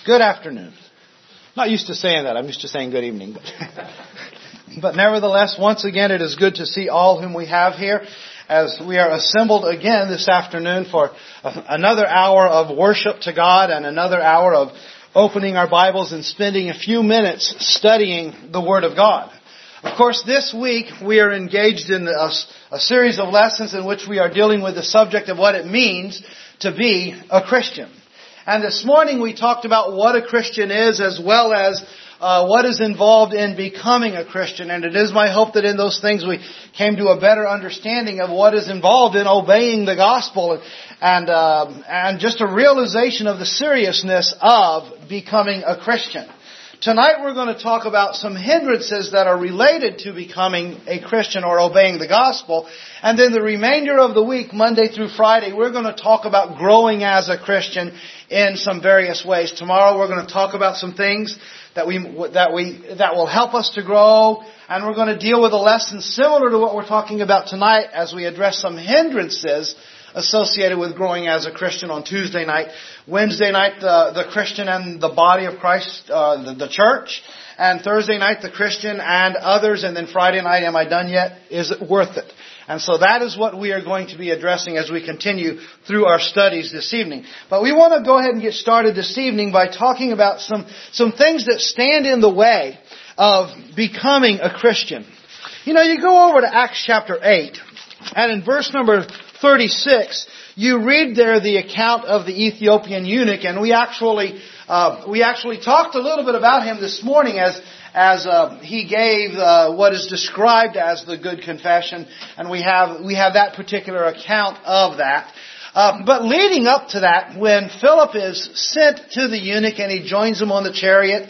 Good afternoon. Not used to saying that. I'm used to saying good evening. But nevertheless, once again, it is good to see all whom we have here as we are assembled again this afternoon for another hour of worship to God and another hour of opening our Bibles and spending a few minutes studying the Word of God. Of course, this week we are engaged in a series of lessons in which we are dealing with the subject of what it means to be a Christian. And this morning we talked about what a Christian is as well as what is involved in becoming a Christian. And it is my hope that in those things we came to a better understanding of what is involved in obeying the gospel and just a realization of the seriousness of becoming a Christian. Tonight we're going to talk about some hindrances that are related to becoming a Christian or obeying the gospel. And then the remainder of the week, Monday through Friday, we're going to talk about growing as a Christian in some various ways. Tomorrow we're going to talk about some things that will help us to grow. And we're going to deal with a lesson similar to what we're talking about tonight as we address some hindrances associated with growing as a Christian on Tuesday night. Wednesday night, the Christian and the body of Christ, the church. And Thursday night, the Christian and others. And then Friday night, am I done yet? Is it worth it? And so that is what we are going to be addressing as we continue through our studies this evening. But we want to go ahead and get started this evening by talking about some things that stand in the way of becoming a Christian. You know, you go over to Acts chapter 8, and in verse number 36, you read there the account of the Ethiopian eunuch, and we actually talked a little bit about him this morning as he gave what is described as the good confession, and we have that particular account of that. But leading up to that, when Philip is sent to the eunuch and he joins him on the chariot,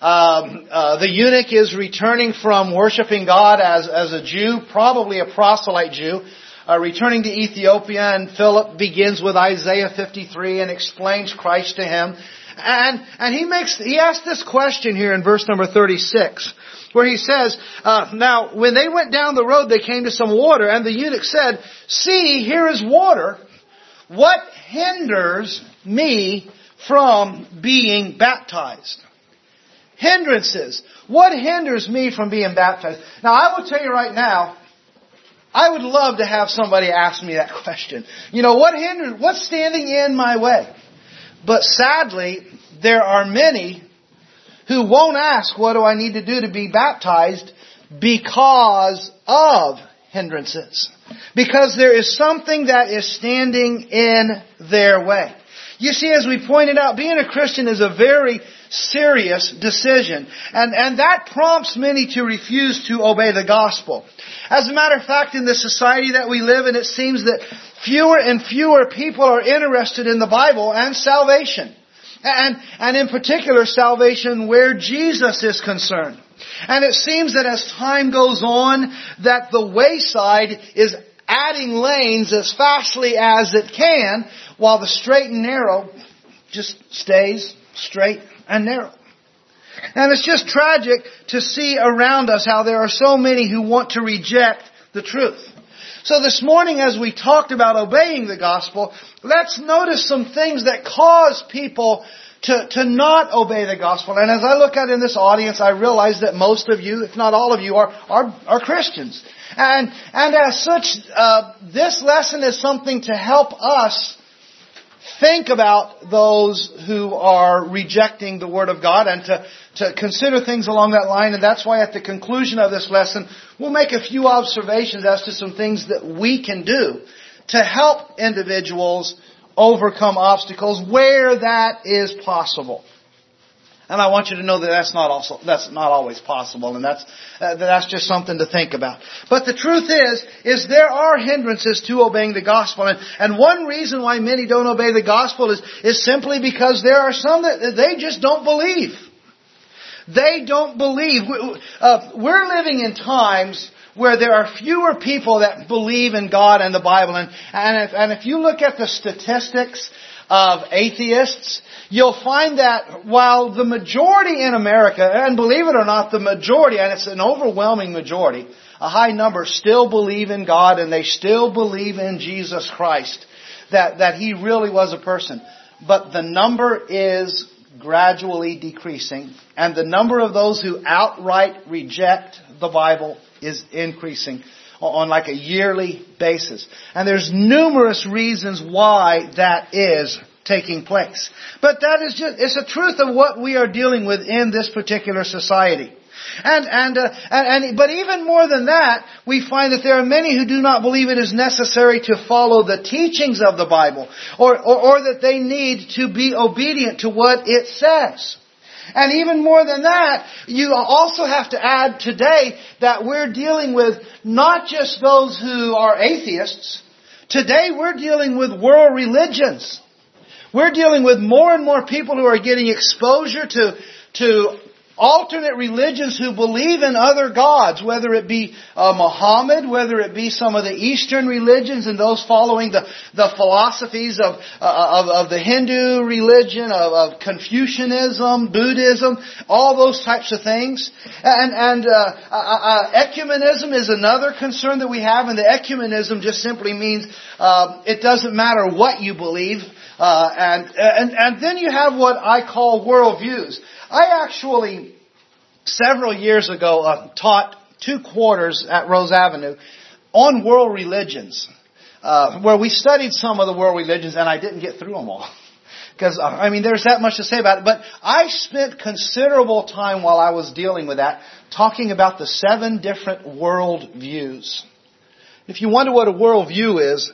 the eunuch is returning from worshiping God as a Jew, probably a proselyte Jew, returning to Ethiopia, and Philip begins with Isaiah 53 and explains Christ to him. And he asks this question here in verse number 36, where he says, now when they went down the road, they came to some water, and the eunuch said, "See, here is water. What hinders me from being baptized?" Hindrances. What hinders me from being baptized? Now, I will tell you right now, I would love to have somebody ask me that question. You know, what's standing in my way? But sadly, there are many who won't ask, what do I need to do to be baptized, because of hindrances. Because there is something that is standing in their way. You see, as we pointed out, being a Christian is a very serious decision. And that prompts many to refuse to obey the gospel. As a matter of fact, in the society that we live in, it seems that fewer and fewer people are interested in the Bible and salvation. And in particular, salvation where Jesus is concerned. And it seems that as time goes on, that the wayside is adding lanes as fastly as it can, while the straight and narrow just stays straight and narrow. And it's just tragic to see around us how there are so many who want to reject the truth. So this morning, as we talked about obeying the gospel, let's notice some things that cause people to not obey the gospel. And as I look out in this audience, I realize that most of you, if not all of you, are Christians. And as such, this lesson is something to help us think about those who are rejecting the Word of God and to consider things along that line. And that's why at the conclusion of this lesson, we'll make a few observations as to some things that we can do to help individuals overcome obstacles where that is possible. And I want you to know that that's not always possible, and that's just something to think about. But the truth is there are hindrances to obeying the gospel, and one reason why many don't obey the gospel is simply because there are some that they just don't believe. They don't believe. We're living in times where there are fewer people that believe in God and the Bible, and if you look at the statistics of atheists, you'll find that while the majority in America, and believe it or not, the majority, and it's an overwhelming majority, a high number still believe in God and they still believe in Jesus Christ, that He really was a person. But the number is gradually decreasing, and the number of those who outright reject the Bible is increasing on like a yearly basis. And there's numerous reasons why that is taking place. But that is it's a truth of what we are dealing with in this particular society. But even more than that, we find that there are many who do not believe it is necessary to follow the teachings of the Bible, or that they need to be obedient to what it says. And even more than that, you also have to add today that we're dealing with not just those who are atheists. Today we're dealing with world religions. We're dealing with more and more people who are getting exposure to alternate religions who believe in other gods, whether it be Muhammad, whether it be some of the Eastern religions and those following the philosophies of the Hindu religion, of Confucianism, Buddhism, all those types of things. And ecumenism is another concern that we have, and the ecumenism just simply means it doesn't matter what you believe. And then you have what I call worldviews. I actually, several years ago, taught 2 quarters at Rose Avenue on world religions, where we studied some of the world religions, and I didn't get through them all. Because, there's that much to say about it. But I spent considerable time while I was dealing with that, talking about the 7 different world views. If you wonder what a worldview is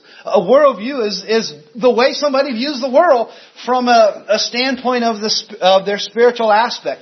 the way somebody views the world from a standpoint of their spiritual aspect.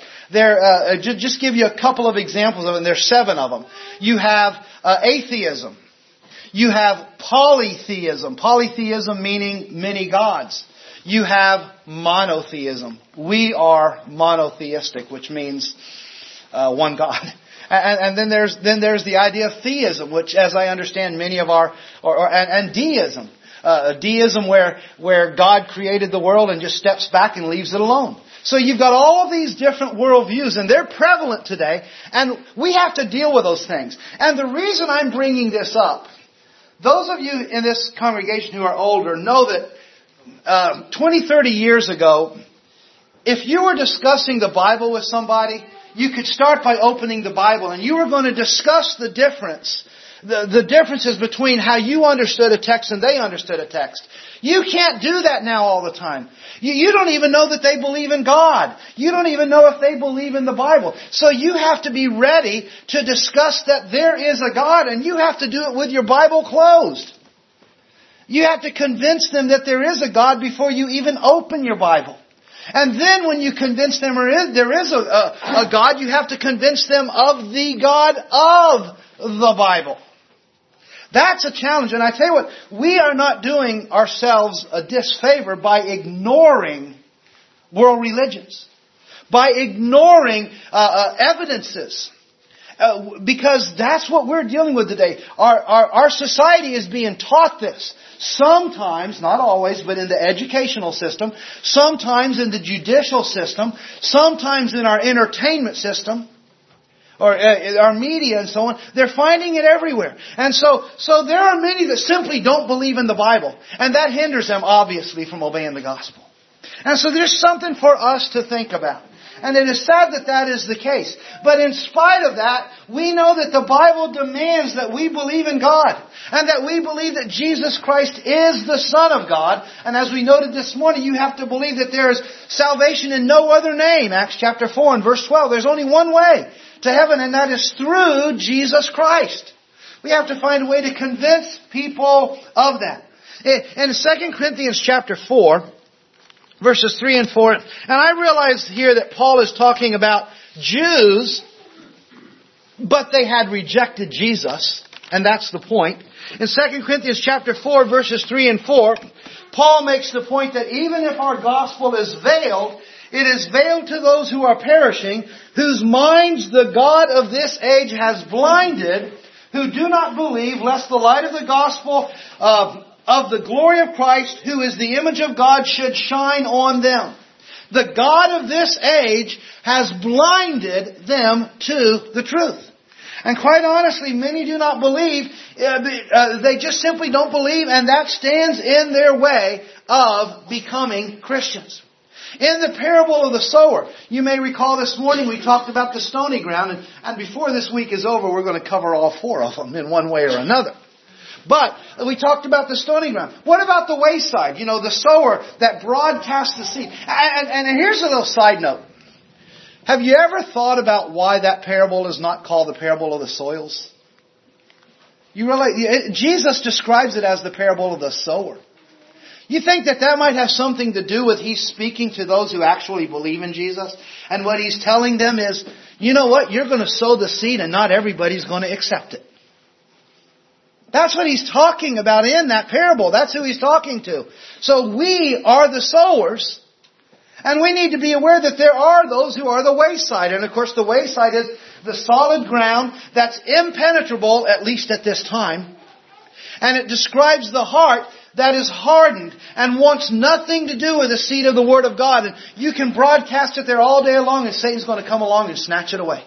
Just give you a couple of examples of it, and there's 7 of them. You have atheism. You have polytheism. Polytheism meaning many gods. You have monotheism. We are monotheistic, which means one God. And then there's the idea of theism, which, as I understand, many of and deism. Deism where God created the world and just steps back and leaves it alone. So you've got all of these different worldviews, and they're prevalent today, and we have to deal with those things. And the reason I'm bringing this up, those of you in this congregation who are older know that 20, 30 years ago, if you were discussing the Bible with somebody, you could start by opening the Bible, and you were going to discuss the differences between how you understood a text and they understood a text. You can't do that now all the time. You don't even know that they believe in God. You don't even know if they believe in the Bible. So you have to be ready to discuss that there is a God, and you have to do it with your Bible closed. You have to convince them that there is a God before you even open your Bible. And then when you convince them there is a God, you have to convince them of the God of the Bible. That's a challenge. And I tell you what, we are not doing ourselves a disfavor by ignoring world religions, by ignoring evidences. Because that's what we're dealing with today. Our society is being taught this. Sometimes, not always, but in the educational system, sometimes in the judicial system, sometimes in our entertainment system, or our media and so on. They're finding it everywhere. And so there are many that simply don't believe in the Bible. And that hinders them, obviously, from obeying the gospel. And so there's something for us to think about. And it is sad that that is the case. But in spite of that, we know that the Bible demands that we believe in God. And that we believe that Jesus Christ is the Son of God. And as we noted this morning, you have to believe that there is salvation in no other name. Acts chapter 4 and verse 12. There's only one way to heaven, and that is through Jesus Christ. We have to find a way to convince people of that. In 2 Corinthians chapter 4... verses 3 and 4. And I realize here that Paul is talking about Jews, but they had rejected Jesus. And that's the point. In 2 Corinthians chapter 4, verses 3 and 4, Paul makes the point that even if our gospel is veiled, it is veiled to those who are perishing, whose minds the God of this age has blinded, who do not believe, lest the light of the gospel of the glory of Christ, who is the image of God, should shine on them. The God of this age has blinded them to the truth. And quite honestly, many do not believe. They just simply don't believe, and that stands in their way of becoming Christians. In the parable of the sower, you may recall this morning we talked about the stony ground, and before this week is over, we're going to cover all 4 of them in one way or another. But we talked about the stony ground. What about the wayside? You know, the sower that broadcasts the seed. And here's a little side note. Have you ever thought about why that parable is not called the parable of the soils? You realize Jesus describes it as the parable of the sower. You think that might have something to do with He's speaking to those who actually believe in Jesus? And what He's telling them is, you know what? You're going to sow the seed and not everybody's going to accept it. That's what He's talking about in that parable. That's who He's talking to. So we are the sowers. And we need to be aware that there are those who are the wayside. And of course the wayside is the solid ground that's impenetrable, at least at this time. And it describes the heart that is hardened and wants nothing to do with the seed of the Word of God. And you can broadcast it there all day long and Satan's going to come along and snatch it away.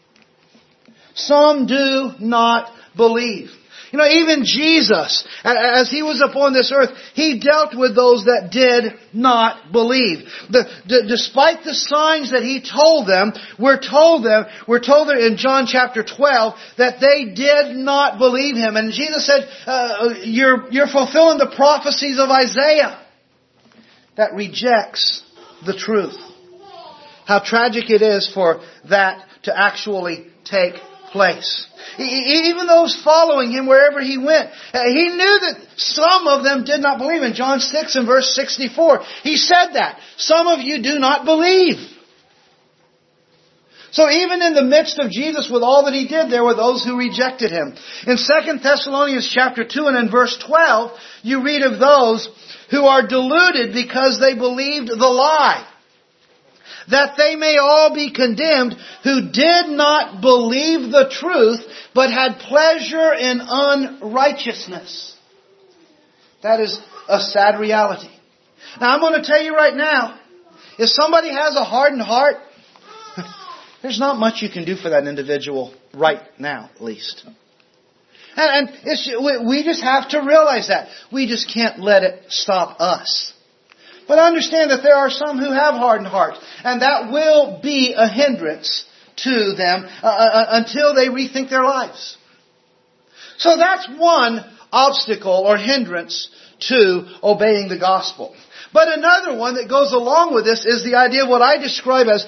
Some do not believe. You know, even Jesus, as He was upon this earth, He dealt with those that did not believe. Despite the signs that He told them, we're told in John chapter 12 that they did not believe Him. And Jesus said, you're fulfilling the prophecies of Isaiah that rejects the truth. How tragic it is for that to actually take place. Even those following Him wherever He went, He knew that some of them did not believe. In John 6 and verse 64, He said that. Some of you do not believe. So even in the midst of Jesus with all that He did, there were those who rejected Him. In 2 Thessalonians chapter 2 and in verse 12, you read of those who are deluded because they believed the lie, that they may all be condemned who did not believe the truth, but had pleasure in unrighteousness. That is a sad reality. Now I'm going to tell you right now, if somebody has a hardened heart, there's not much you can do for that individual right now, at least. And we just have to realize that. We just can't let it stop us. But understand that there are some who have hardened hearts, and that will be a hindrance to them until they rethink their lives. So that's one obstacle or hindrance to obeying the gospel. But another one that goes along with this is the idea of what I describe as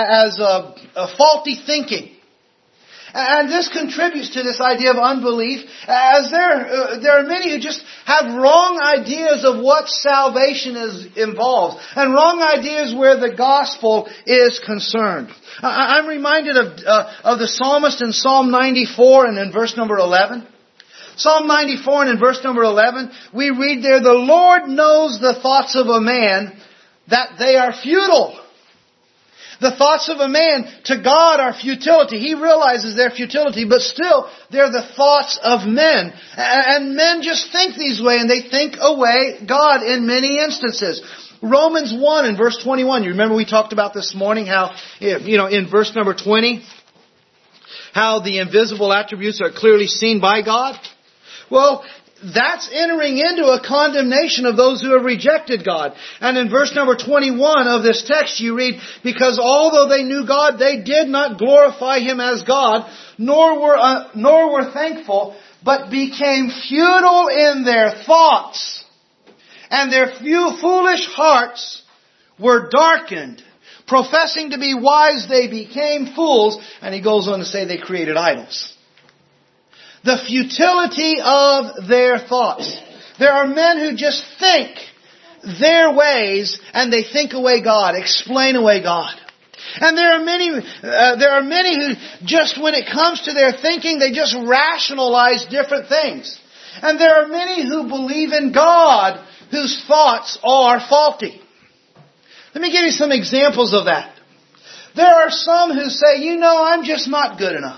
faulty thinking. And this contributes to this idea of unbelief, as there are many who just have wrong ideas of what salvation involves, and wrong ideas where the gospel is concerned. I'm reminded of the psalmist in Psalm 94 and in verse number 11. Psalm 94 and in verse number 11, we read there, "The Lord knows the thoughts of a man, that they are futile." The thoughts of a man to God are futility. He realizes their futility, but still they're the thoughts of men. And men just think these way, and they think away God in many instances. Romans 1 and verse 21. You remember we talked about this morning how, in verse number 20, how the invisible attributes are clearly seen by God. Well, that's entering into a condemnation of those who have rejected God. And in verse number 21 of this text you read, "Because although they knew God, they did not glorify Him as God, nor were thankful, but became futile in their thoughts. And their foolish hearts were darkened. Professing to be wise, they became fools." And he goes on to say they created idols. The futility of their thoughts. There are men who just think their ways and they think away God, explain away God. And there are many who just when it comes to their thinking, they just rationalize different things. And there are many who believe in God whose thoughts are faulty. Let me give you some examples of that. There are some who say, I'm just not good enough.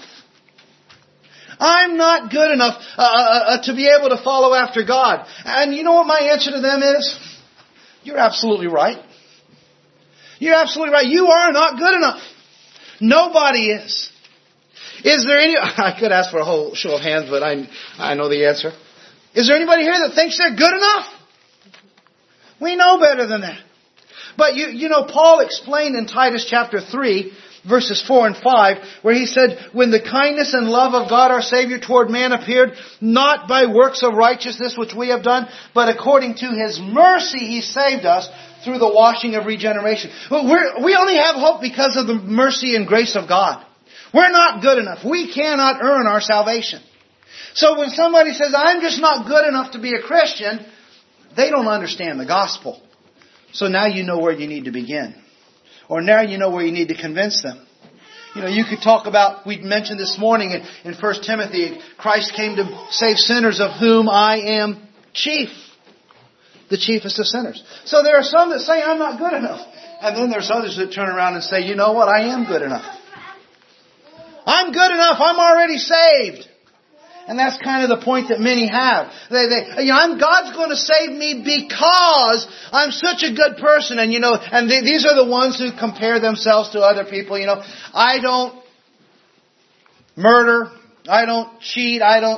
I'm not good enough to be able to follow after God. And you know what my answer to them is? You're absolutely right. You're absolutely right. You are not good enough. Nobody is. Is there any... I could ask for a whole show of hands, but I know the answer. Is there anybody here that thinks they're good enough? We know better than that. But you know, Paul explained in Titus chapter 3, verses 4 and 5, where he said, when the kindness and love of God our Savior toward man appeared, not by works of righteousness which we have done, but according to His mercy He saved us through the washing of regeneration. We only have hope because of the mercy and grace of God. We're not good enough. We cannot earn our salvation. So when somebody says, I'm just not good enough to be a Christian, they don't understand the gospel. So now you know where you need to begin. Or now you know where you need to convince them. You know, you could talk about, we mentioned this morning in 1 Timothy, Christ came to save sinners, of whom I am chief. The chiefest of sinners. So there are some that say, I'm not good enough. And then there's others that turn around and say, you know what, I am good enough. I'm good enough, I'm already saved. And that's kind of the point that many have. God's going to save me because I'm such a good person. And these are the ones who compare themselves to other people. I don't murder. I don't cheat. I'm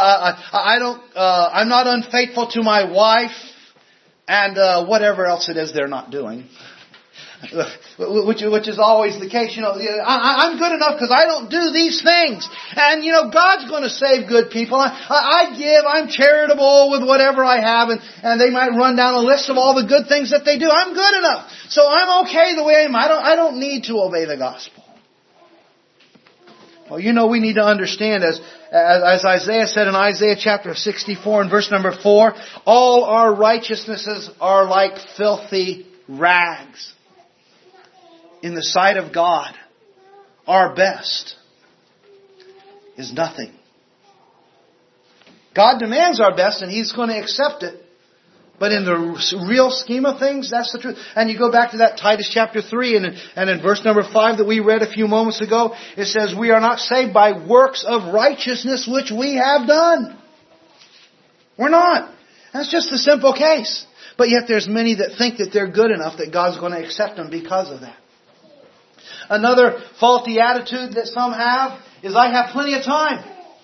not unfaithful to my wife. And whatever else it is they're not doing. Which is always the case. I'm good enough because I don't do these things. And, God's going to save good people. I give, I'm charitable with whatever I have. And they might run down a list of all the good things that they do. I'm good enough. So I'm okay the way I am. I don't need to obey the gospel. Well, we need to understand, as Isaiah said in Isaiah chapter 64 and verse number 4, all our righteousnesses are like filthy rags. In the sight of God, our best is nothing. God demands our best and He's going to accept it. But in the real scheme of things, that's the truth. And you go back to that Titus chapter 3 and in verse number 5 that we read a few moments ago, it says, we are not saved by works of righteousness which we have done. We're not. That's just a simple case. But yet there's many that think that they're good enough that God's going to accept them because of that. Another faulty attitude that some have is, I have plenty of time.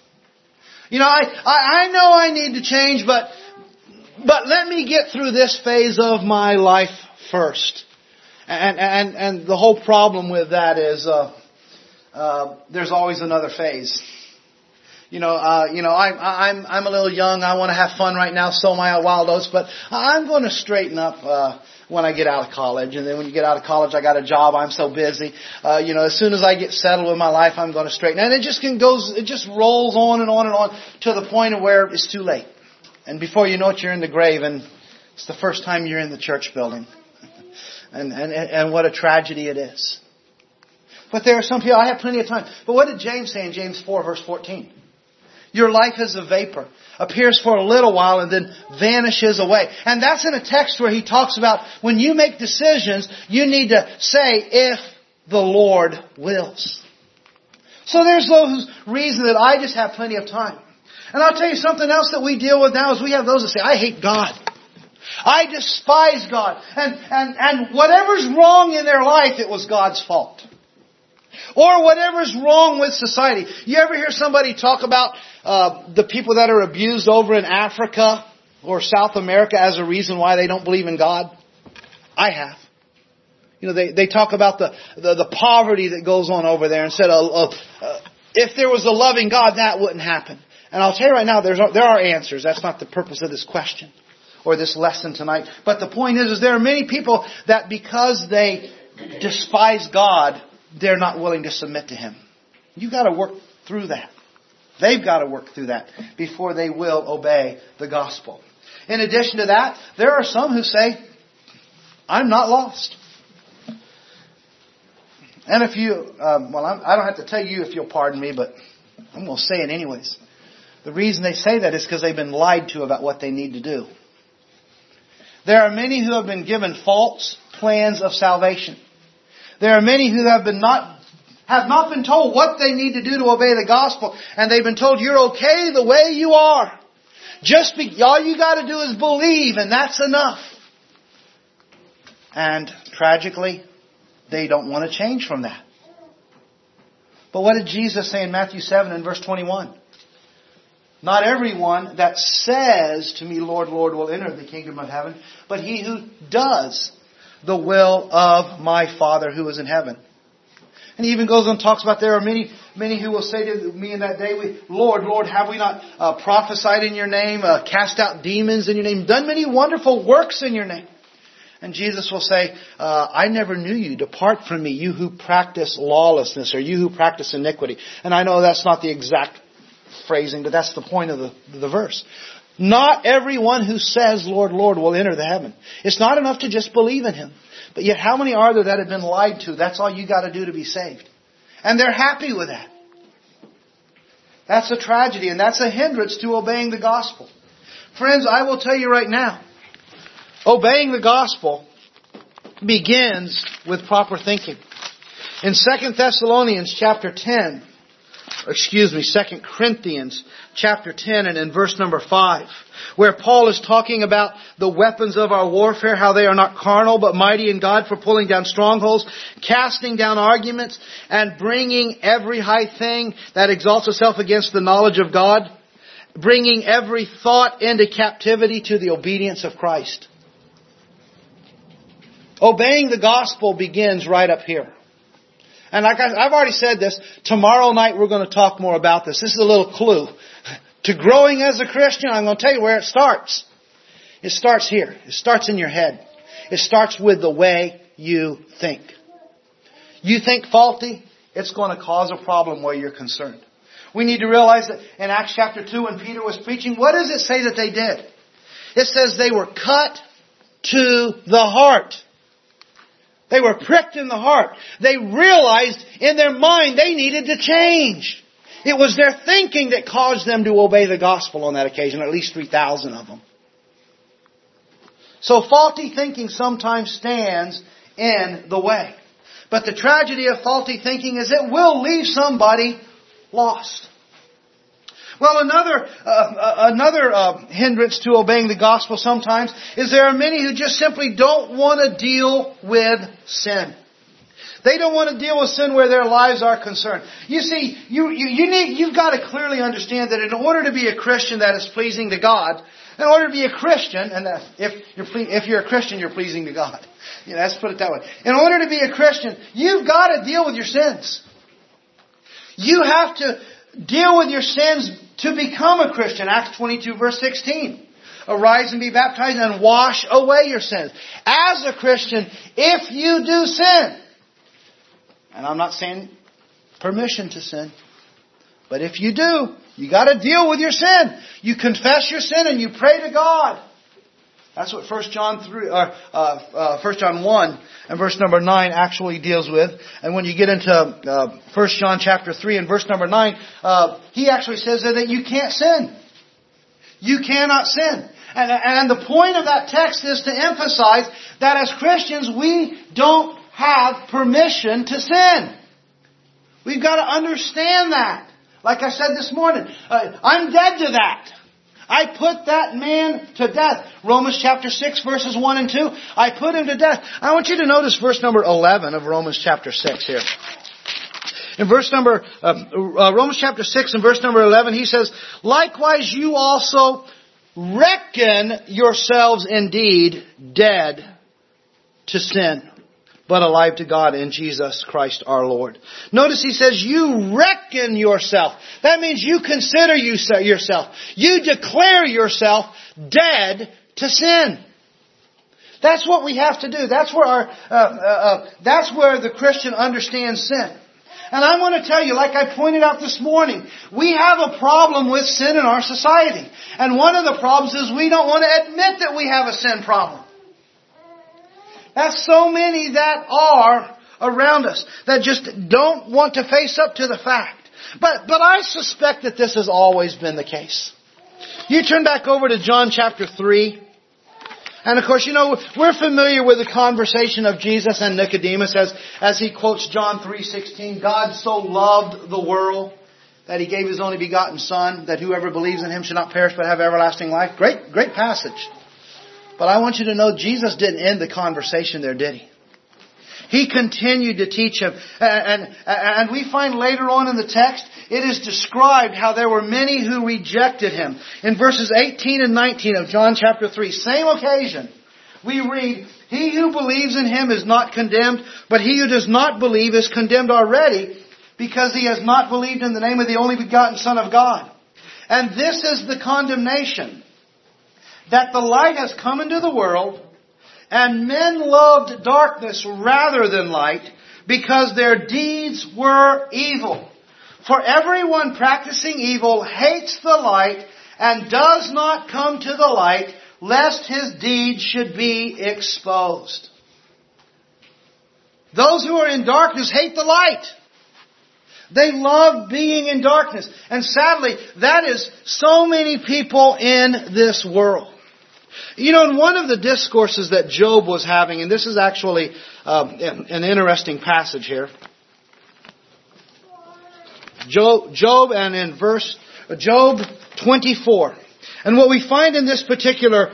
I know I need to change, but let me get through this phase of my life first. And the whole problem with that is there's always another phase. I'm a little young. I want to have fun right now. Sow my wild oats, but I'm going to straighten up when I get out of college. And then when you get out of college, I got a job. I'm so busy. As soon as I get settled with my life, I'm going to straighten. And it just rolls on and on and on to the point of where it's too late. And before you know it, you're in the grave, and it's the first time you're in the church building. And what a tragedy it is. But there are some people, I have plenty of time. But what did James say in James 4 verse 14? Your life is a vapor, appears for a little while and then vanishes away. And that's in a text where he talks about when you make decisions, you need to say, if the Lord wills. So there's those reasons that I just have plenty of time. And I'll tell you something else that we deal with now is we have those that say, I hate God. I despise God. And whatever's wrong in their life, it was God's fault. Or whatever's wrong with society. You ever hear somebody talk about the people that are abused over in Africa or South America as a reason why they don't believe in God? I have. They talk about the poverty that goes on over there and said, if there was a loving God, that wouldn't happen. And I'll tell you right now, there are answers. That's not the purpose of this question or this lesson tonight. But the point is there are many people that because they despise God, they're not willing to submit to Him. You've got to work through that. They've got to work through that before they will obey the gospel. In addition to that, there are some who say, I'm not lost. And if you, I don't have to tell you if you'll pardon me, but I'm going to say it anyways. The reason they say that is because they've been lied to about what they need to do. There are many who have been given false plans of salvation. There are many who have not been told what they need to do to obey the gospel. And they've been told you're okay the way you are. All you got to do is believe and that's enough. And tragically, they don't want to change from that. But what did Jesus say in Matthew 7 and verse 21? Not everyone that says to me, Lord, Lord, will enter the kingdom of heaven, but he who does the will of my Father who is in heaven. And he even goes on and talks about there are many who will say to me in that day, Lord, Lord, have we not prophesied in your name, cast out demons in your name, done many wonderful works in your name? And Jesus will say, I never knew you. Depart from me, you who practice lawlessness, or you who practice iniquity. And I know that's not the exact phrasing, but that's the point of the verse. Not everyone who says, Lord, Lord, will enter the heaven. It's not enough to just believe in Him. But yet how many are there that have been lied to? That's all you got to do to be saved. And they're happy with that. That's a tragedy, and that's a hindrance to obeying the gospel. Friends, I will tell you right now, obeying the gospel begins with proper thinking. In 2 Corinthians chapter 10 and in verse number 5, where Paul is talking about the weapons of our warfare, how they are not carnal, but mighty in God for pulling down strongholds, casting down arguments, and bringing every high thing that exalts itself against the knowledge of God, bringing every thought into captivity to the obedience of Christ. Obeying the gospel begins right up here. And like I've already said this, tomorrow night we're going to talk more about this. This is a little clue. To growing as a Christian, I'm going to tell you where it starts. It starts here. It starts in your head. It starts with the way you think. You think faulty, it's going to cause a problem where you're concerned. We need to realize that in Acts chapter 2 when Peter was preaching, what does it say that they did? It says they were cut to the heart. They were pricked in the heart. They realized in their mind they needed to change. It was their thinking that caused them to obey the gospel on that occasion, at least 3,000 of them. So faulty thinking sometimes stands in the way. But the tragedy of faulty thinking is it will leave somebody lost. Well, another hindrance to obeying the gospel sometimes is there are many who just simply don't want to deal with sin. They don't want to deal with sin where their lives are concerned. You see, you've got to clearly understand that in order to be a Christian that is pleasing to God, in order to be a Christian, and if you're a Christian, you're pleasing to God. Let's put it that way. In order to be a Christian, you've got to deal with your sins. You have to deal with your sins to become a Christian. Acts 22 verse 16. Arise and be baptized and wash away your sins. As a Christian, if you do sin, and I'm not saying permission to sin, but if you do, you got to deal with your sin. You confess your sin and you pray to God. That's what 1 John 1 and verse number 9 actually deals with. And when you get into 1 John chapter 3 and verse number 9, he actually says that you can't sin. You cannot sin. And the point of that text is to emphasize that as Christians we don't have permission to sin. We've got to understand that. Like I said this morning, I'm dead to that. I put that man to death. Romans chapter 6 verses 1 and 2. I put him to death. I want you to notice verse number 11 of Romans chapter 6 here. In Romans chapter 6 and verse number 11, he says, likewise you also reckon yourselves indeed dead to sin, but alive to God in Jesus Christ our Lord. Notice he says, you reckon yourself. That means you consider yourself. You declare yourself dead to sin. That's what we have to do. That's where that's where the Christian understands sin. And I want to tell you, like I pointed out this morning, we have a problem with sin in our society. And one of the problems is we don't want to admit that we have a sin problem. That's so many that are around us that just don't want to face up to the fact. But I suspect that this has always been the case. You turn back over to John chapter 3. And of course, we're familiar with the conversation of Jesus and Nicodemus as he quotes John 3:16. God so loved the world that He gave His only begotten Son, that whoever believes in Him should not perish but have everlasting life. Great passage. But I want you to know Jesus didn't end the conversation there, did He? He continued to teach him. And we find later on in the text, it is described how there were many who rejected Him. In verses 18 and 19 of John chapter 3, same occasion, we read, "He who believes in Him is not condemned, but he who does not believe is condemned already, because he has not believed in the name of the only begotten Son of God." And this is the condemnation, that the light has come into the world, and men loved darkness rather than light, because their deeds were evil. For everyone practicing evil hates the light, and does not come to the light, lest his deeds should be exposed. Those who are in darkness hate the light. They love being in darkness. And sadly, that is so many people in this world. You know, in one of the discourses that Job was having, and this is actually an interesting passage here. Job and in Job 24. And what we find in this particular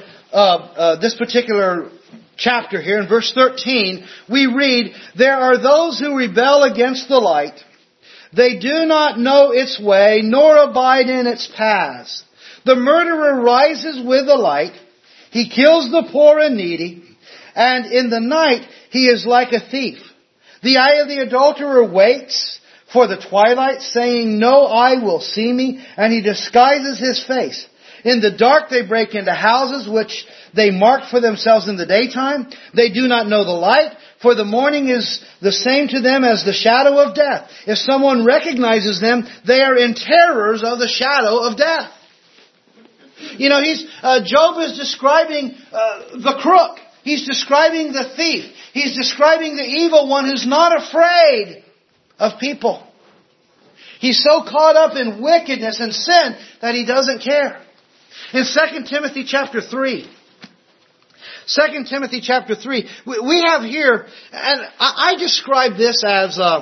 chapter here, in verse 13, we read, "There are those who rebel against the light. They do not know its way, nor abide in its paths. The murderer rises with the light. He kills the poor and needy. And in the night he is like a thief. The eye of the adulterer waits for the twilight, saying, 'No eye will see me,' and he disguises his face. In the dark they break into houses which they mark for themselves in the daytime. They do not know the light, for the morning is the same to them as the shadow of death. If someone recognizes them, they are in terrors of the shadow of death." You know, Job is describing the crook. He's describing the thief. He's describing the evil one who's not afraid of people. He's so caught up in wickedness and sin that he doesn't care. In 2 Timothy chapter 3, 2 Timothy chapter 3, we have here, and I describe this as the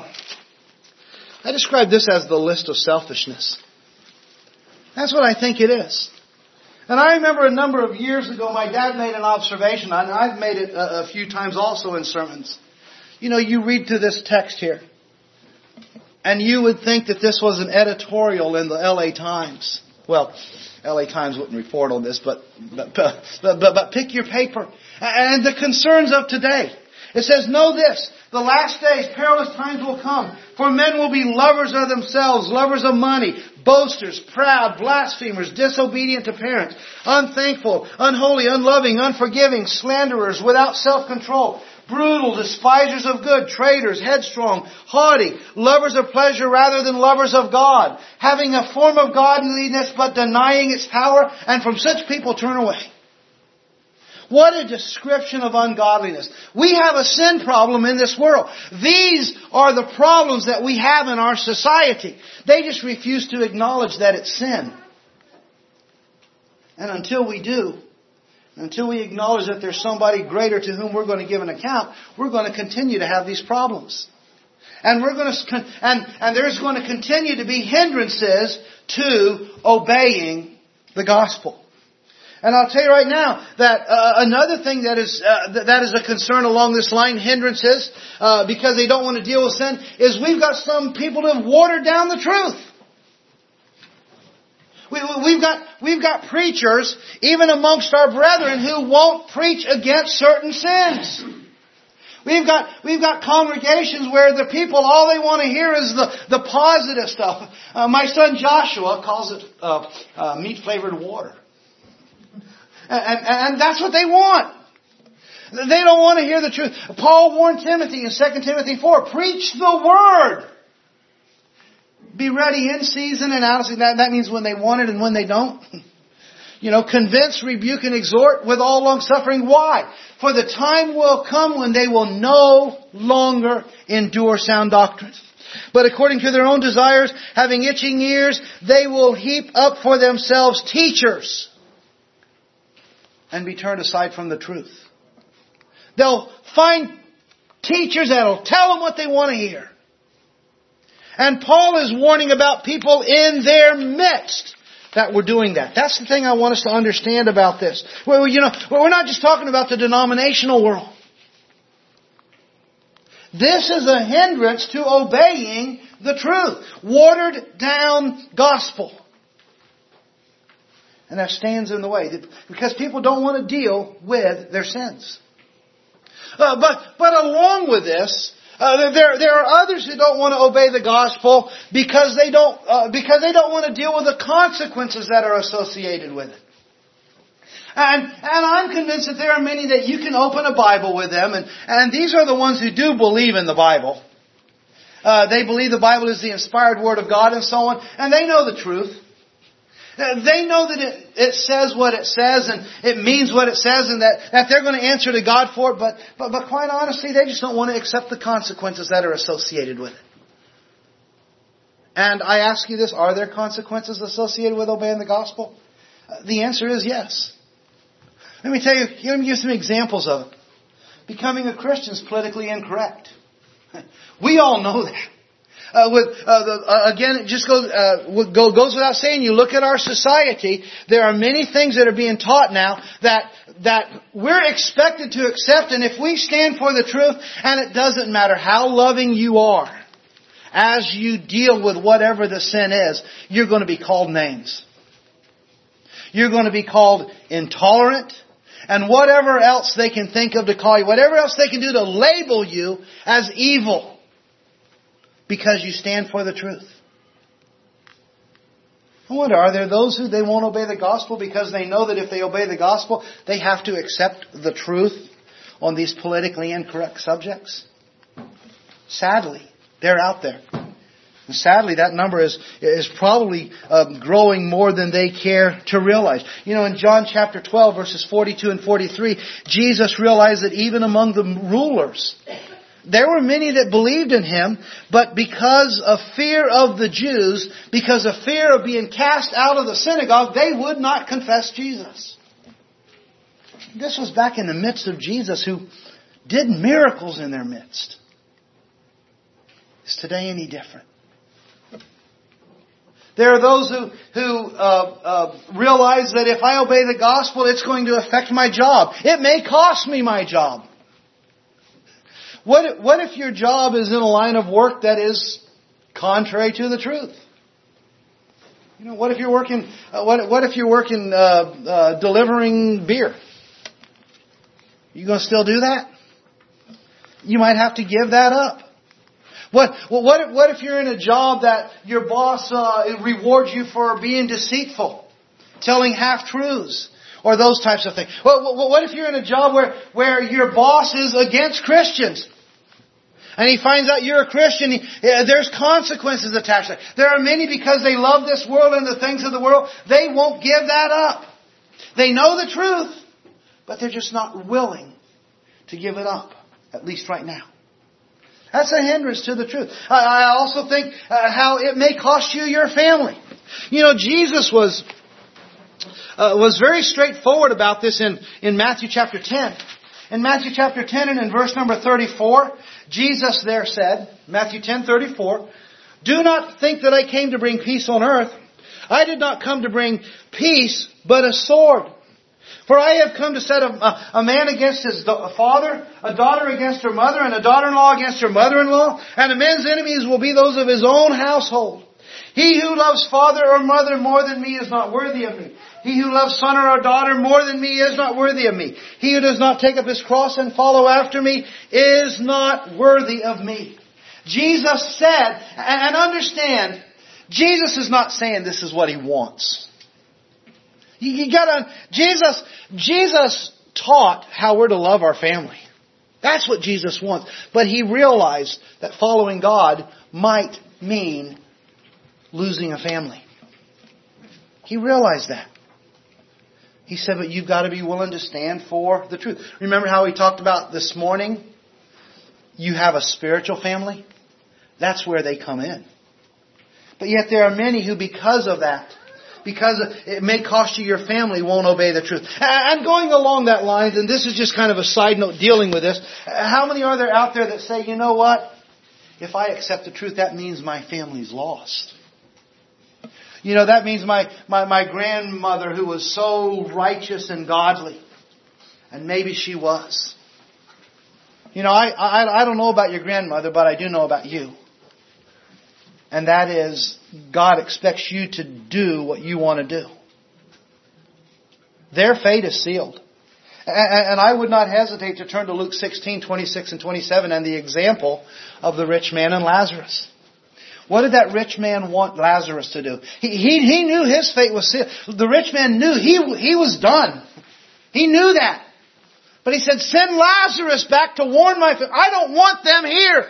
list of selfishness. That's what I think it is. And I remember a number of years ago, my dad made an observation, and I've made it a few times also in sermons. You know, you read through this text here, and you would think that this was an editorial in the LA Times. Well, LA Times wouldn't report on this, but pick your paper. And the concerns of today. It says, "Know this, the last days, perilous times will come. For men will be lovers of themselves, lovers of money, boasters, proud, blasphemers, disobedient to parents, unthankful, unholy, unloving, unforgiving, slanderers, without self-control, brutal, despisers of good, traitors, headstrong, haughty, lovers of pleasure rather than lovers of God, having a form of godliness but denying its power, and from such people turn away." What a description of ungodliness. We have a sin problem in this world. These are the problems that we have in our society. They just refuse to acknowledge that it's sin. And until we do, until we acknowledge that there's somebody greater to whom we're going to give an account, we're going to continue to have these problems. And there's going to continue to be hindrances to obeying the gospel. And I'll tell you right now that another thing that is a concern along this line, hindrances, because they don't want to deal with sin, is we've got some people who have watered down the truth. We've got preachers, even amongst our brethren, who won't preach against certain sins. We've got congregations where the people, all they want to hear is the positive stuff. My son Joshua calls it meat-flavored water. And that's what they want. They don't want to hear the truth. Paul warned Timothy in 2 Timothy 4, preach the word. Be ready in season and out of season. That means when they want it and when they don't. You know, convince, rebuke, and exhort with all long suffering. Why? For the time will come when they will no longer endure sound doctrine. But according to their own desires, having itching ears, they will heap up for themselves teachers and be turned aside from the truth. They'll find teachers that'll tell them what they want to hear. And Paul is warning about people in their midst that were doing that. That's the thing I want us to understand about this. Well, we're not just talking about the denominational world. This is a hindrance to obeying the truth. Watered down gospel. And that stands in the way. Because people don't want to deal with their sins. But along with this, there are others who don't want to obey the gospel because they don't want to deal with the consequences that are associated with it. And I'm convinced that there are many that you can open a Bible with them, and these are the ones who do believe in the Bible. They believe the Bible is the inspired Word of God and so on, and they know the truth. They know that it says what it says and it means what it says and that they're going to answer to God for it, but quite honestly, they just don't want to accept the consequences that are associated with it. And I ask you this, are there consequences associated with obeying the gospel? The answer is yes. Let me tell you, let me give some examples of it. Becoming a Christian is politically incorrect. We all know that. Again, it just goes without saying, you look at our society, there are many things that are being taught now that we're expected to accept, and if we stand for the truth, and it doesn't matter how loving you are, as you deal with whatever the sin is, you're going to be called names. You're going to be called intolerant, and whatever else they can think of to call you, whatever else they can do to label you as evil. Because you stand for the truth. I wonder, are there those who they won't obey the gospel because they know that if they obey the gospel, they have to accept the truth on these politically incorrect subjects? Sadly, they're out there. And sadly, that number is probably growing more than they care to realize. You know, in John chapter 12, verses 42 and 43, Jesus realized that even among the rulers, there were many that believed in Him, but because of fear of the Jews, because of fear of being cast out of the synagogue, they would not confess Jesus. This was back in the midst of Jesus, who did miracles in their midst. Is today any different? There are those who realize that if I obey the gospel, it's going to affect my job. It may cost me my job. What if your job is in a line of work that is contrary to the truth? You know, what if you're working? What if you're working delivering beer? You going to still do that? You might have to give that up. What if you're in a job that your boss rewards you for being deceitful, telling half truths, or those types of things? What if you're in a job where your boss is against Christians? And he finds out you're a Christian, there's consequences attached to it. There are many, because they love this world and the things of the world, they won't give that up. They know the truth, but they're just not willing to give it up, at least right now. That's a hindrance to the truth. I also think how it may cost you your family. You know, Jesus was very straightforward about this in Matthew chapter 10. In Matthew chapter 10 and in verse number 34, Jesus there said, Matthew 10:34, "Do not think that I came to bring peace on earth. I did not come to bring peace, but a sword. For I have come to set a man against his father, a daughter against her mother, and a daughter-in-law against her mother-in-law, and a man's enemies will be those of his own household. He who loves father or mother more than me is not worthy of me. He who loves son or daughter more than me is not worthy of me. He who does not take up his cross and follow after me is not worthy of me." Jesus said, and understand, Jesus is not saying this is what He wants. Jesus taught how we're to love our family. That's what Jesus wants. But He realized that following God might mean losing a family. He realized that. He said, but you've got to be willing to stand for the truth. Remember how we talked about this morning? You have a spiritual family. That's where they come in. But yet there are many who, because of that, because it may cost you your family, won't obey the truth. And going along that line, and this is just kind of a side note dealing with this, how many are there out there that say, you know what? If I accept the truth, that means my family's lost. You know, that means my grandmother, who was so righteous and godly, and maybe she was. You know, I don't know about your grandmother, but I do know about you. And that is, God expects you to do what you want to do. Their fate is sealed. And I would not hesitate to turn to Luke 16, 26 and 27 and the example of the rich man and Lazarus. What did that rich man want Lazarus to do? He knew his fate was sealed. The rich man knew he was done. He knew that. But he said, send Lazarus back to warn my family. I don't want them here.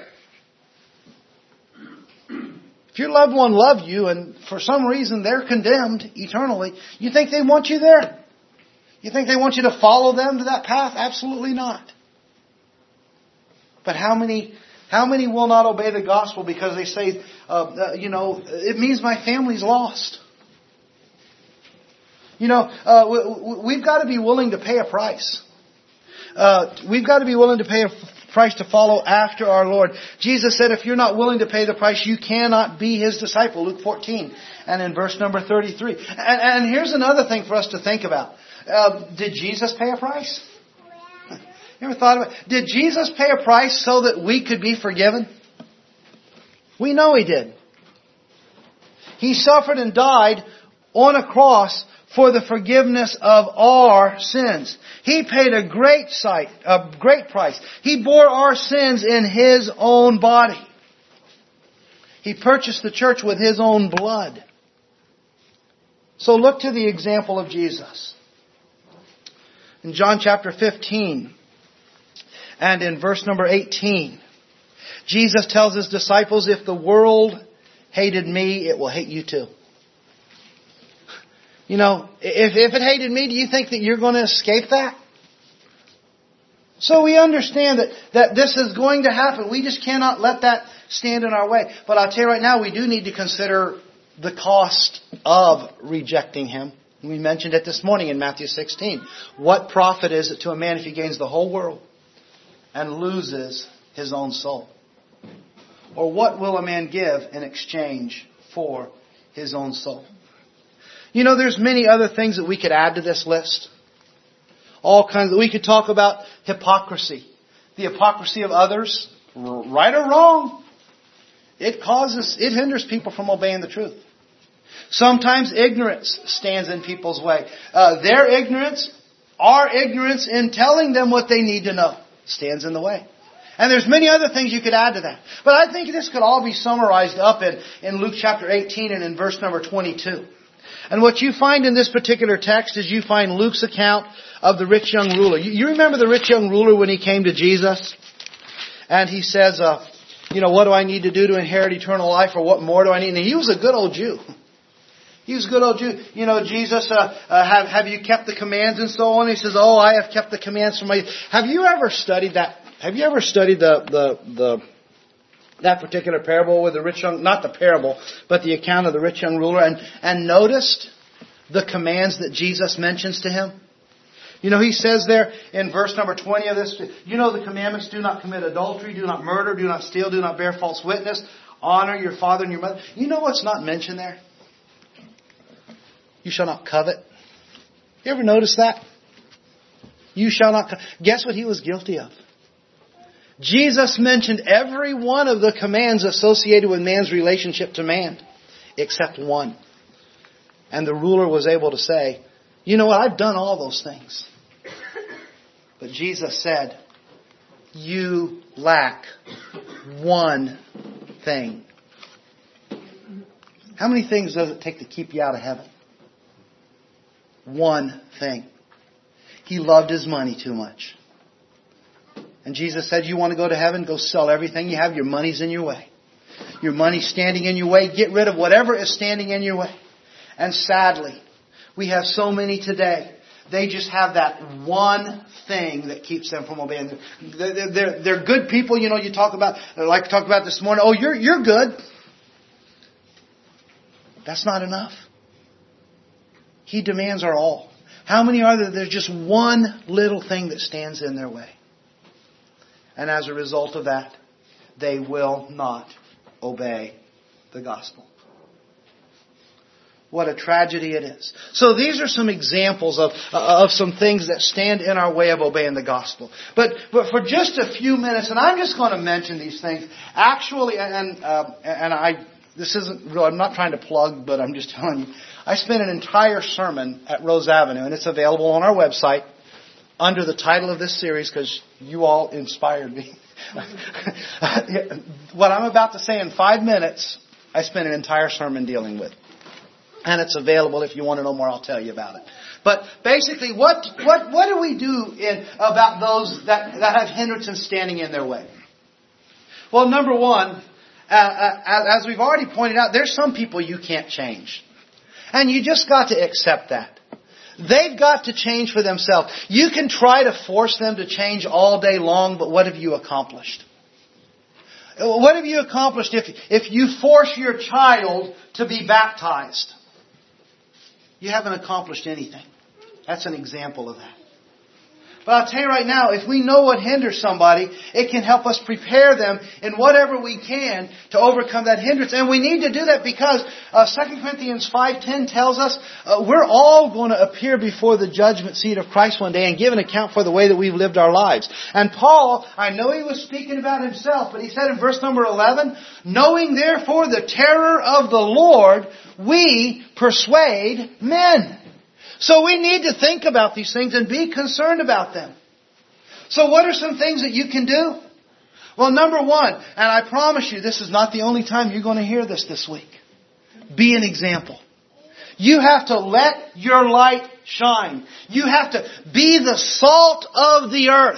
If your loved one loved you and for some reason they're condemned eternally, you think they want you there? You think they want you to follow them to that path? Absolutely not. But how many will not obey the gospel because they say, it means my family's lost? We've got to be willing to pay a price. We've got to be willing to pay a price to follow after our Lord. Jesus said if you're not willing to pay the price, you cannot be His disciple. Luke 14 and in verse number 33. And here's another thing for us to think about. Did Jesus pay a price? You ever thought about it? Did Jesus pay a price so that we could be forgiven? We know He did. He suffered and died on a cross for the forgiveness of our sins. He paid a great price. He bore our sins in His own body. He purchased the church with His own blood. So look to the example of Jesus. In John chapter 15 and in verse number 18, Jesus tells His disciples, if the world hated me, it will hate you too. If it hated me, do you think that you're going to escape that? So we understand that this is going to happen. We just cannot let that stand in our way. But I'll tell you right now, we do need to consider the cost of rejecting Him. We mentioned it this morning in Matthew 16. What profit is it to a man if he gains the whole world and loses his own soul? Or what will a man give in exchange for his own soul? There's many other things that we could add to this list. All kinds. We could talk about hypocrisy. The hypocrisy of others, right or wrong. It hinders people from obeying the truth. Sometimes ignorance stands in people's way. Their ignorance, our ignorance in telling them what they need to know, stands in the way. And there's many other things you could add to that. But I think this could all be summarized up in Luke chapter 18 and in verse number 22. And what you find in this particular text is you find Luke's account of the rich young ruler. You remember the rich young ruler when he came to Jesus? And he says, what do I need to do to inherit eternal life, or what more do I need? And he was a good old Jew. He was a good old Jew. Jesus, have you kept the commands and so on? He says, I have kept the commands from my... Have you ever studied that? Have you ever studied that particular parable with the rich young... Not the parable, but the account of the rich young ruler and noticed the commands that Jesus mentions to him? He says there in verse number 20 of this, the commandments: do not commit adultery, do not murder, do not steal, do not bear false witness, honor your father and your mother. You know what's not mentioned there? You shall not covet. You ever notice that? You shall not covet. Guess what he was guilty of? Jesus mentioned every one of the commands associated with man's relationship to man, except one. And the ruler was able to say, you know what, I've done all those things. But Jesus said, you lack one thing. How many things does it take to keep you out of heaven? One thing. He loved his money too much. And Jesus said, you want to go to heaven? Go sell everything you have. Your money's in your way. Your money's standing in your way. Get rid of whatever is standing in your way. And sadly, we have so many today. They just have that one thing that keeps them from obeying. They're good people. You like to talk about this morning. Oh, you're good. That's not enough. He demands our all. How many are there? There's just one little thing that stands in their way. And as a result of that, they will not obey the gospel. What a tragedy it is. So these are some examples of some things that stand in our way of obeying the gospel. But for just a few minutes, and I'm just going to mention these things. Actually, this isn't real. I'm not trying to plug, but I'm just telling you. I spent an entire sermon at Rose Avenue, and it's available on our website under the title of this series because you all inspired me. What I'm about to say in 5 minutes, I spent an entire sermon dealing with. And it's available. If you want to know more, I'll tell you about it. But basically, what do we do about those that have hindrances standing in their way? Well, number one, as we've already pointed out, there's some people you can't change. And you just got to accept that. They've got to change for themselves. You can try to force them to change all day long, but what have you accomplished? What have you accomplished if you force your child to be baptized? You haven't accomplished anything. That's an example of that. But I'll tell you right now, if we know what hinders somebody, it can help us prepare them in whatever we can to overcome that hindrance. And we need to do that because 2 Corinthians 5:10 tells us we're all going to appear before the judgment seat of Christ one day and give an account for the way that we've lived our lives. And Paul, I know he was speaking about himself, but he said in verse number 11, knowing therefore the terror of the Lord, we persuade men. So we need to think about these things and be concerned about them. So what are some things that you can do? Well, number one, and I promise you this is not the only time you're going to hear this week. Be an example. You have to let your light shine. You have to be the salt of the earth.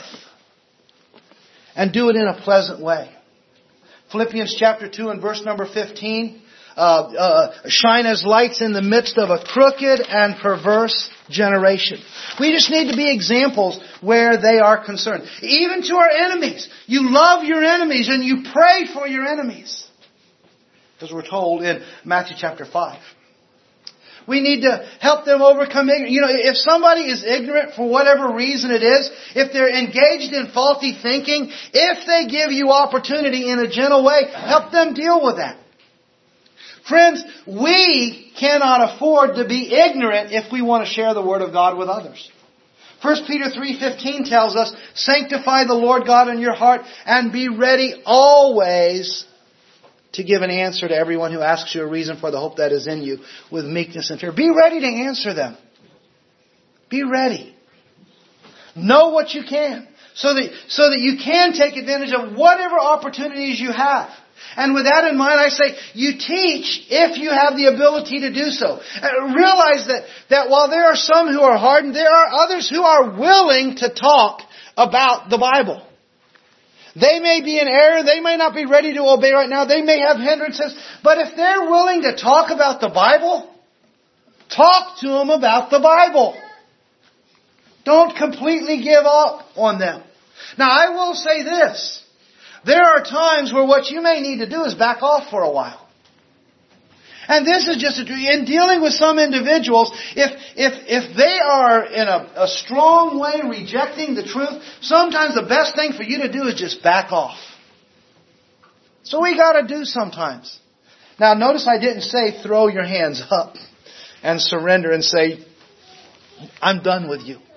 And do it in a pleasant way. Philippians chapter 2 and verse number 15. Shine as lights in the midst of a crooked and perverse generation. We just need to be examples where they are concerned. Even to our enemies. You love your enemies and you pray for your enemies. As we're told in Matthew chapter 5. We need to help them overcome ignorance. You know, if somebody is ignorant for whatever reason it is, if they're engaged in faulty thinking, if they give you opportunity in a gentle way, help them deal with that. Friends, we cannot afford to be ignorant if we want to share the Word of God with others. 1 Peter 3:15 tells us, sanctify the Lord God in your heart and be ready always to give an answer to everyone who asks you a reason for the hope that is in you with meekness and fear. Be ready to answer them. Be ready. Know what you can so that you can take advantage of whatever opportunities you have. And with that in mind, I say, you teach if you have the ability to do so. Realize that while there are some who are hardened, there are others who are willing to talk about the Bible. They may be in error. They may not be ready to obey right now. They may have hindrances. But if they're willing to talk about the Bible, talk to them about the Bible. Don't completely give up on them. Now, I will say this. There are times where what you may need to do is back off for a while. And this is just in dealing with some individuals, if they are in a strong way rejecting the truth, sometimes the best thing for you to do is just back off. So we got to do sometimes. Now notice I didn't say throw your hands up and surrender and say, I'm done with you.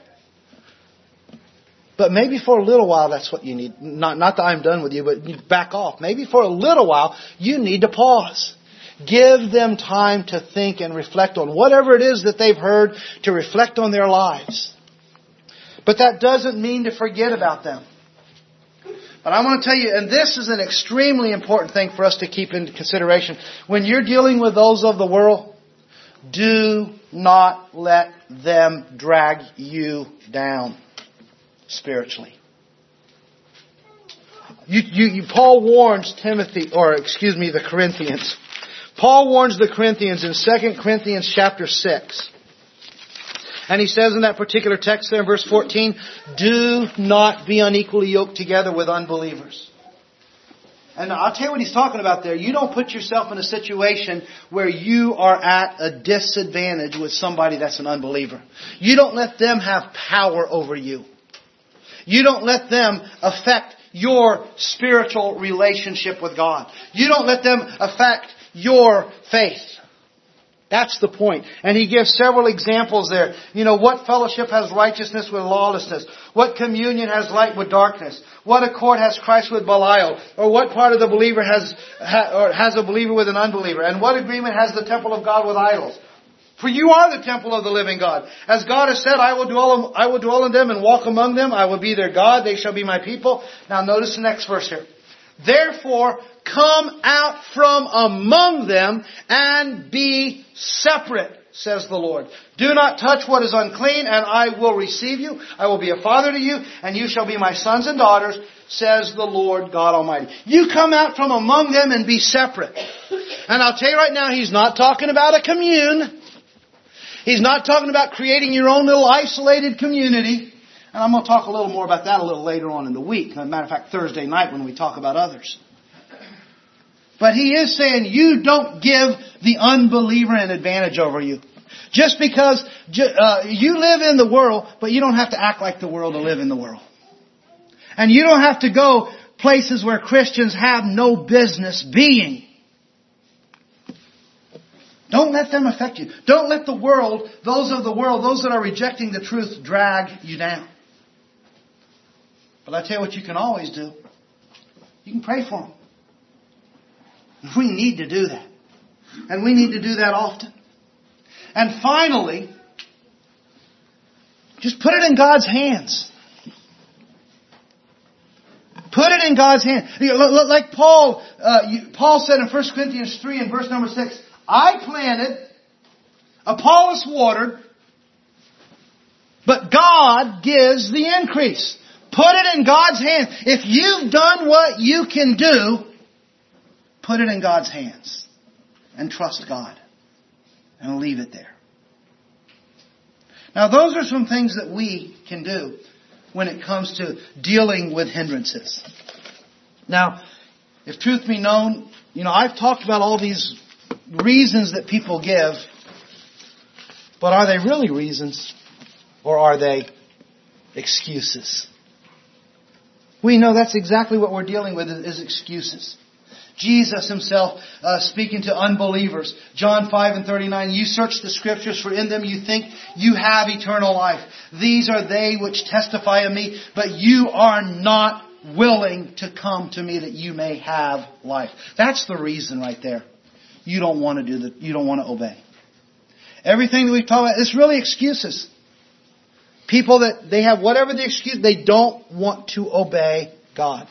But maybe for a little while that's what you need. Not that I'm done with you, but you back off. Maybe for a little while you need to pause. Give them time to think and reflect on whatever it is that they've heard, to reflect on their lives. But that doesn't mean to forget about them. But I want to tell you, and this is an extremely important thing for us to keep into consideration. When you're dealing with those of the world, do not let them drag you down spiritually. Paul warns the Corinthians. Paul warns the Corinthians in 2 Corinthians chapter 6. And he says in that particular text there in verse 14, do not be unequally yoked together with unbelievers. And I'll tell you what he's talking about there. You don't put yourself in a situation where you are at a disadvantage with somebody that's an unbeliever. You don't let them have power over you. You don't let them affect your spiritual relationship with God. You don't let them affect your faith. That's the point. And he gives several examples there. You know, what fellowship has righteousness with lawlessness? What communion has light with darkness? What accord has Christ with Belial? Or what part of the believer has a believer with an unbeliever? And what agreement has the temple of God with idols? For you are the temple of the living God. As God has said, I will dwell in them and walk among them. I will be their God. They shall be my people. Now notice the next verse here. Therefore, come out from among them and be separate, says the Lord. Do not touch what is unclean, and I will receive you. I will be a father to you, and you shall be my sons and daughters, says the Lord God Almighty. You come out from among them and be separate. And I'll tell you right now, He's not talking about a commune. He's not talking about creating your own little isolated community. And I'm going to talk a little more about that a little later on in the week. As a matter of fact, Thursday night when we talk about others. But He is saying you don't give the unbeliever an advantage over you. Just because you live in the world, but you don't have to act like the world to live in the world. And you don't have to go places where Christians have no business being. Don't let them affect you. Don't let the world, those that are rejecting the truth, drag you down. But I tell you what you can always do. You can pray for them. We need to do that. And we need to do that often. And finally, just put it in God's hands. Put it in God's hands. Like Paul said in 1 Corinthians 3 and verse number 6, I planted, Apollos watered, but God gives the increase. Put it in God's hands. If you've done what you can do, put it in God's hands. And trust God. And leave it there. Now those are some things that we can do when it comes to dealing with hindrances. Now, if truth be known, I've talked about all these reasons that people give. But are they really reasons? Or are they excuses? We know that's exactly what we're dealing with is excuses. Jesus Himself speaking to unbelievers. John 5 and 39, you search the Scriptures, for in them you think you have eternal life. These are they which testify of me, but you are not willing to come to me that you may have life. That's the reason right there. You don't want to you don't want to obey. Everything that we've talked about, it's really excuses. People that they have whatever the excuse, they don't want to obey God.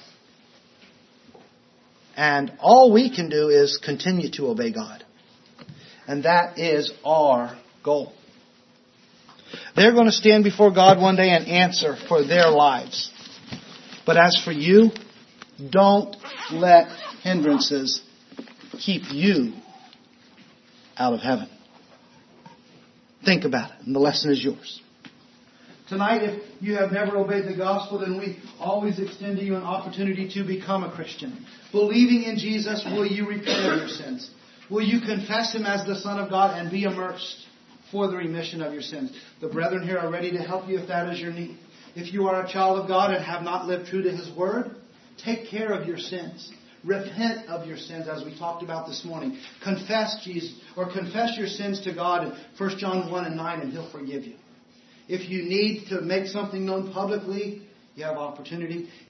And all we can do is continue to obey God. And that is our goal. They're going to stand before God one day and answer for their lives. But as for you, don't let hindrances keep you out of heaven. Think about it, and the lesson is yours. Tonight, if you have never obeyed the gospel, then we always extend to you an opportunity to become a Christian. Believing in Jesus, will you repent of your sins? Will you confess Him as the Son of God and be immersed for the remission of your sins? The brethren here are ready to help you if that is your need. If you are a child of God and have not lived true to His Word, take care of your sins. Repent of your sins, as we talked about this morning. Confess Jesus, or confess your sins to God in 1 John 1 and 9, and He'll forgive you. If you need to make something known publicly, you have opportunity.